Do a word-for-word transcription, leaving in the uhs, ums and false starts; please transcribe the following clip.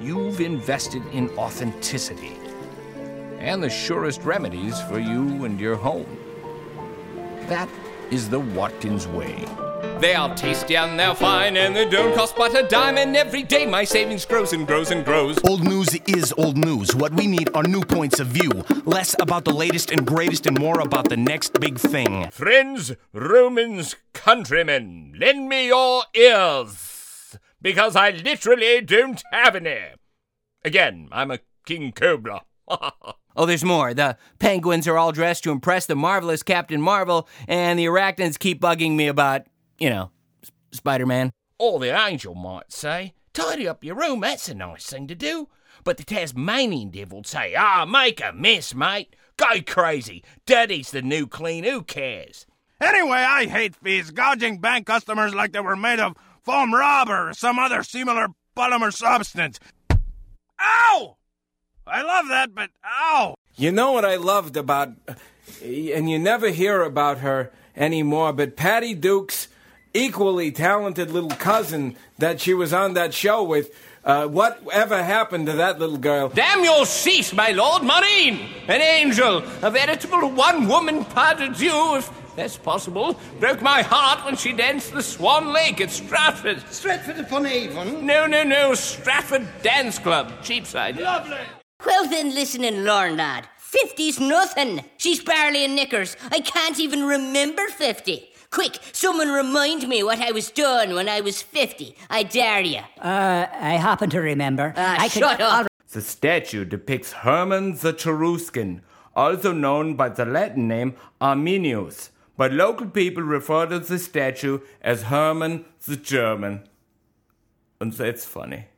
you've invested in authenticity and the surest remedies for you and your home. That is the Watkins way. They are tasty and they're fine and they don't cost but a dime, and every day my savings grows and grows and grows. Old news is old news. What we need are new points of view. Less about the latest and greatest and more about the next big thing. Friends, Romans, countrymen, lend me your ears, because I literally don't have any. Again, I'm a King Cobra. Oh, there's more. The penguins are all dressed to impress the marvelous Captain Marvel, and the arachnids keep bugging me about, you know, S- Spider-Man. Or the angel might say, tidy up your room, that's a nice thing to do. But the Tasmanian devil'd say, ah, make a mess, mate. Go crazy. Dirty's the new clean, who cares? Anyway, I hate fees, gouging bank customers like they were made of foam rubber or some other similar polymer substance. Ow! I love that, but ow! You know what I loved about, and you never hear about her anymore, but Patty Duke's equally talented little cousin that she was on that show with, uh, whatever happened to that little girl? Damn your cease, my lord Marine! An angel, a veritable one-woman pas de Dieu, if that's possible, broke my heart when she danced the Swan Lake at Stratford. Stratford-upon-Avon? No, no, no, Stratford Dance Club, Cheapside. Lovely! Well then, listen and learn, lad. Fifty's nothing. She's barely in knickers. I can't even remember fifty. Quick, someone remind me what I was doing when I was fifty. I dare you. Uh, I happen to remember. Ah, I shut could... up. The statue depicts Herman the Cheruscan, also known by the Latin name Arminius, but local people refer to the statue as Herman the German. And that's funny.